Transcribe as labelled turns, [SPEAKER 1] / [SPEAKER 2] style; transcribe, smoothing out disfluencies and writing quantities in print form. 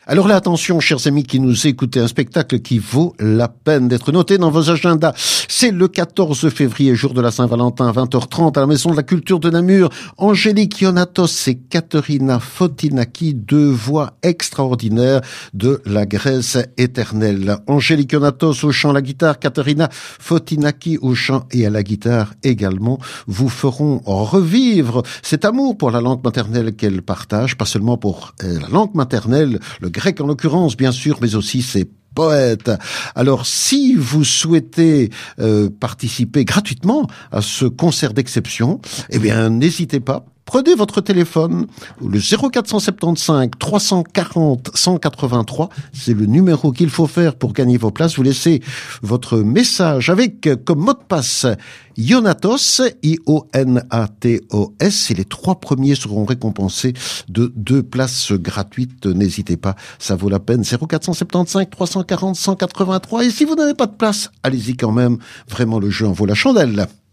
[SPEAKER 1] Alors là, attention, chers amis qui nous écoutez, un spectacle qui vaut la peine d'être noté dans vos agendas. C'est le 14 février, jour de la Saint-Valentin, 20h30, à la Maison de la Culture de Namur. Angélique Ionatos et Katerina Fotinaki, deux voix extraordinaires de la Grèce éternelle. Angélique Ionatos au chant, à la guitare, Katerina Fotinaki au chant et à la guitare également, vous feront revivre cet amour pour la langue maternelle qu'elles partagent, pas seulement pour la langue maternelle, le grec en l'occurrence bien sûr, mais aussi ses poètes. Alors si vous souhaitez participer gratuitement à ce concert d'exception, eh bien n'hésitez pas. Prenez votre téléphone, le 0475 340 183, c'est le numéro qu'il faut faire pour gagner vos places. Vous laissez votre message avec comme mot de passe Ionatos, I-O-N-A-T-O-S, et les 3 premiers seront récompensés de 2 places gratuites. N'hésitez pas, ça vaut la peine. 0475 340 183, et si vous n'avez pas de place, allez-y quand même. Vraiment, le jeu en vaut la chandelle.